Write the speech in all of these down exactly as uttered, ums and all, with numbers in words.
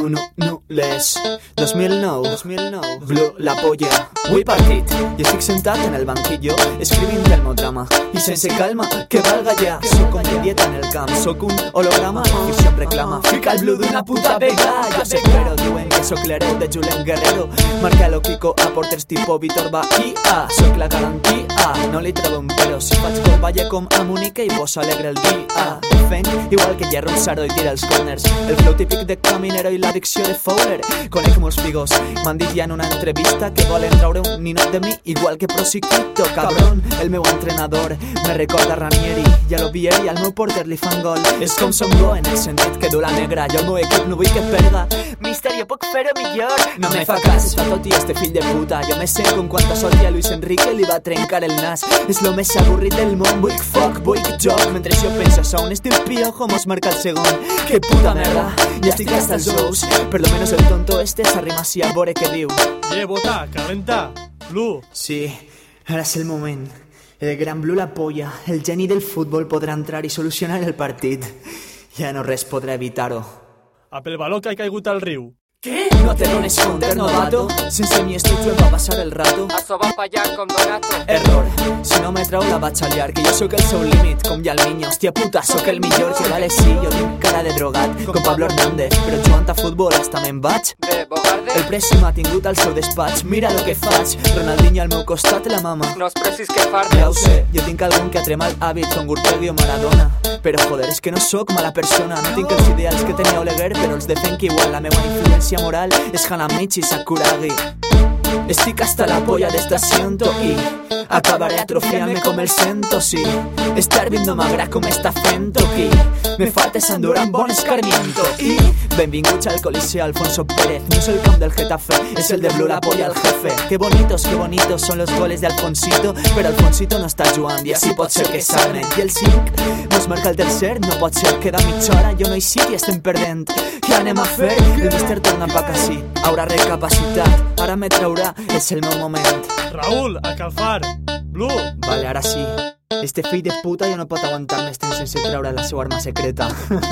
nu, nu, nu, les dos mil nou, dos mil nou, Blue, la polla. Avui partit, i estic sentat en el banquillo escrivint el meu drama, i sense calma, que valga ja. Soc com de dieta en el camp, soc un holograma, l'afició em reclama, fica el Blue d'una puta vega. Jo sé però diuen que soc l'hereu de Julen Guerrero, Marcelo Kiko a porters tipo Vítor Bahía. Soc la garantia, no li trobo un però, si faig gol balle com a Múnica i vos alegre el dia. Fent igual que Jerry Sardo i tira els corners, el flow típic de Caminero i l'addicció de Fowler. Conec molts figos, m'han dit ja en una entrevista que volen traure un ninot de mi igual que Prosecuto. Cabrón, el meu entrenador me recorda Ranieri i a l'Ovieri al meu porter li fan gol. És com som go en el sentit que du la negra, jo el meu equip no vull que perda. Mister, jo puc fer-ho millor. No me fa cas, està tot i este fill de puta. Jo me sé com quanta sort a Luis Enrique li va trencar el nas. És lo més avorrit del món, vull foc, vull joc. Mentre jo penso a un estil piojo mos marca el segon. Que puta merda, ja estic hasta els ous. Per lo menos el tonto este s'arrima així a veure què diu. Yeah, bota, calenta, Blue. Sí, ara és el moment. El gran Blue la polla, el geni del futbol podrà entrar i solucionar el partit. Ja no res podrà evitar-ho. A pel baló que ha caigut al riu. ¿Qué? No te dones compte, novato. Sense mi estoy yo va pasar el rato. Això va fallar com Donato. Error, si no me trau la vaig a liar, que jo sóc el seu límit, com ja el niño. Hòstia puta, sóc el millor, que vale sí, jo tinc cara de drogat, com Pablo Hernández, però jugant a futbol hasta me'n vaig. De Bogarde. El Presi m'ha tingut al seu despatx, mira lo que faig, Ronaldinho al meu costat la mama. No és precis que farde. Ja ho sé, jo tinc algun que ha tremat hàbit, com Gurtegui o Maradona, però joder, és que no sóc mala persona, no tinc els ideals que tenia Oleguer, però els defenc igual, la meua influència moral és Hanamichi Sakuragi. Estic hasta la polla d'este asiento i acabaré atrofiant-me com el Cento, sí. Estar viendo m'agrada com està fent aquí. Me falta s'endurar un bon escarmiento. I benvinguts al Coliseo Alfonso Pérez. No és el camp del Getafe, és el de Blue la polla al jefe. Que bonitos, que bonitos son los goles de Alfonsito, però Alfonsito no està jugant i així pot ser que salven. I el cinc mos marca el tercer, no pot ser, queda mitja hora, jo no hi sí i estem perdent. Què anem a fer? El míster torna pa casí, haurà recapacitat, ara me traurà, és el meu moment. Raúl, a calfar. Blue. Vale, ara sí. Este fill de puta ja no pot aguantar més temps sense treure la seva arma secreta.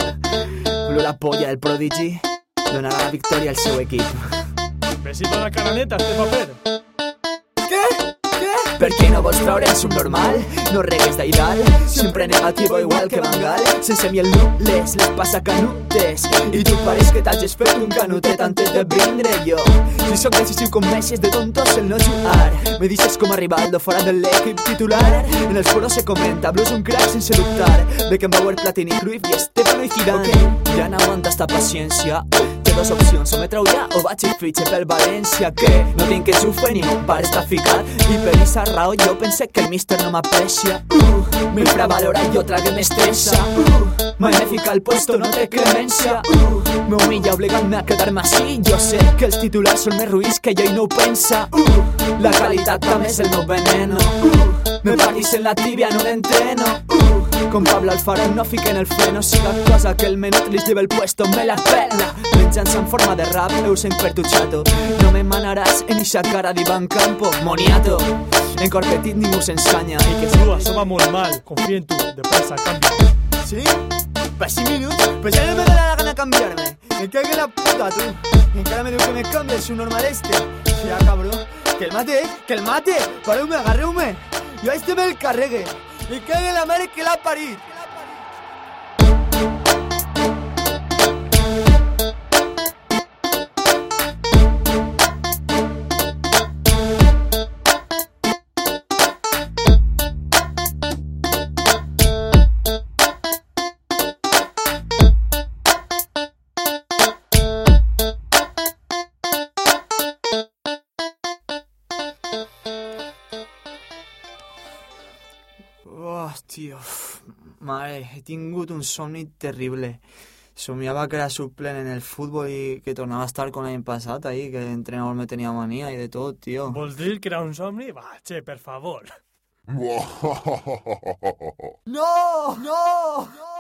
Blue la polla, el prodigi, donarà la victòria al seu equip. Besito a la caraneta, este paper. Què? Què? Per què no vols treure el subnormal? No regues d'Aidal, sempre negativo igual que Bangal. Sense mi el nules, les passa canutes. I tu pareix que t'hagis fet un canutet antes de vindre jo. Si sóc decisiu com Messi és de tontos el no jugar. Me dices com a Rivaldo fora de l'equip titular. En els foros se comenta, Blue és un crack sense dubtar. Beckenbauer, Platini, Cruyff i Estefano i Zidane. Okay. Ja no aguanta esta paciència. Té dos opcions, o me trau ja o vaig i fitxe pel València. Que no tinc que xufe ni mon pare està ficat. I per esa raó jo pensé que el míster no m'aprecia. Uh, m'infravalora i jo trague m'estressa. Uh, mai me fica al puesto, no té clemència. Uh, m'humilla obligant-me a quedar-me així. Jo sé que els titulars són més ruïns que jo i no ho pensa. Uh, la qualitat també és el meu veneno. Uh, me partís en la tibia, no l'entreno. Uh, com Pablo Alfaro no fiquen el freno. Siga cosa que el menut li lleva el puesto, me la pela. Menjant-se en forma de rap, eu sent per tu chato. No me manaràs en ixa cara d'Ivan Campo, moniato. En cor petit ningú s'ensanya. I que Blue, això va molt mal. Confia en tu, de pressa, canvia. ¿Sí? ¿Para cinc minuts? Pues ya no me da la gana cambiarme. Me cague en la puta, tú. Encara me diu que me cambie el subnormal este. Ya, cabrón. Que el mate, que el mate. Pareu-me, agarreu-me. Jo a este me el carregue. Me cague en la mare que l'ha parit. Oh, tio, mare, he tingut un somni terrible. Somiava que era suplent en el futbol i que tornava a estar con l'any passat ahí, que l'entrenador me tenia mania i de tot, tio. Vols dir que era un somni? Va, che, per favor. No! No! No!